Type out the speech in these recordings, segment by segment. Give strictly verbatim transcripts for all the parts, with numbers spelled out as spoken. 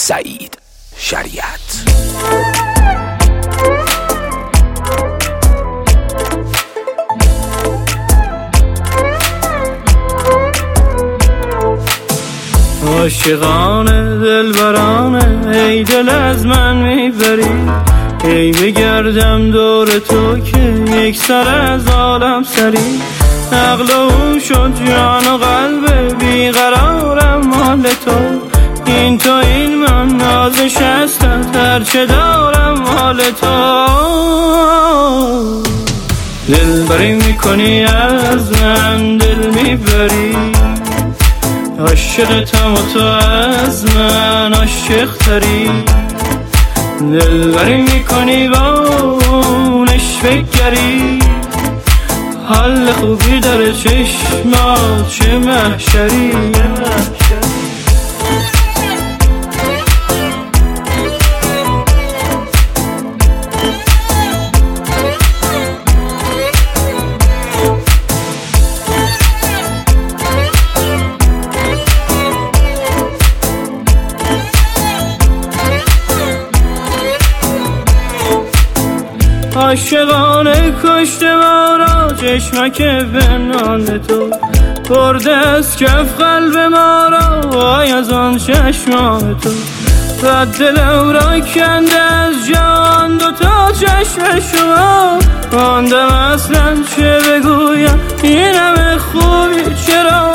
سعید شریعت. عاشقانه دلبرانه ای دل از من میبری، ای بگردم دور تو که یک سر از عالم سری. عقل و شد جان و قلب بیقرارم مال تو، این تو این من نازش هستت هرچه دارم مال تو. دلبری میکنی از من دل میبری، عاشقتم و تو از من عاشق تری. دلبری میکنی با اونش بگری، حال خوبی داره چشمات چه محشری. عاشقانه کشته ما را چشمک بنان تو، برده از کف قلب ما را وای از آن چشمان تو. و دلم را کنده از جان دو تا چشم شما، ماندم اصلا چه بگویم این همه خوبی چرا.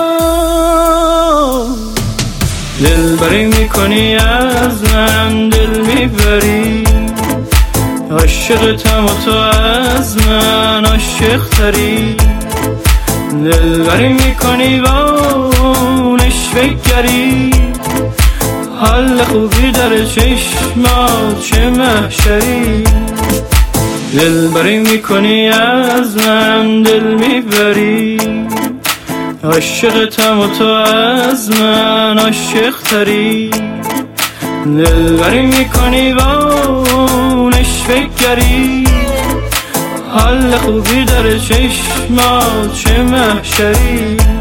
دلبری میکنی از من دل میبری، عاشقتم و تو از من عاشق تری. دلبری میکنی با اونش بگری، حال خوبی داره چشمات چه محشری. دلبری میکنی از من دل میبری، عاشقتم و تو از من عاشق تری. دلبری میکنی با اونش بگری، حال خوبی داره چشمات چه محشری.